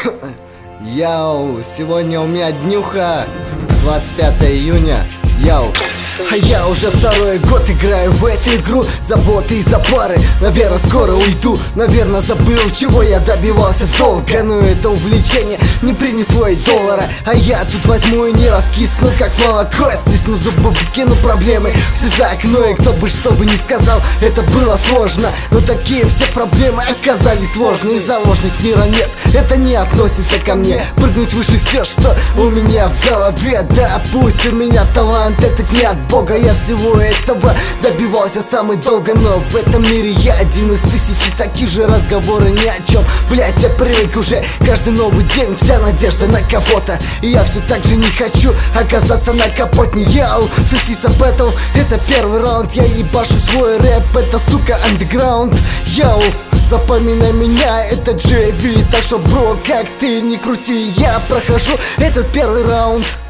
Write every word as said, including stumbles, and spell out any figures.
Яу, сегодня у меня днюха, двадцать пятое июня. Яу. А я уже второй год играю в эту игру. Заботы и за пары, наверное, скоро уйду. Наверное, забыл, чего я добивался долго. Но это увлечение не принесло и доллара. А я тут возьму и не раскисну, как молоко. Стисну зубы, выкину проблемы все за окно. И кто бы что бы ни сказал, это было сложно. Но такие все проблемы оказались сложны. И заложник мира нет, это не относится ко мне. Прыгнуть выше все, что у меня в голове. Да, пусть у меня талант этот не от Бога, я всего этого добивался самый долго. Но в этом мире я один из тысячи, такие же разговоры ни о чем. Блять, я привык уже каждый новый день, вся надежда на кого-то. И я все так же не хочу оказаться на капотне. Яу, Сосиса Бэтл, это первый раунд. Я ебашу свой рэп, это сука андеграунд. Яу, запоминай меня, это джей ви. Так что, бро, как ты не крути, я прохожу этот первый раунд.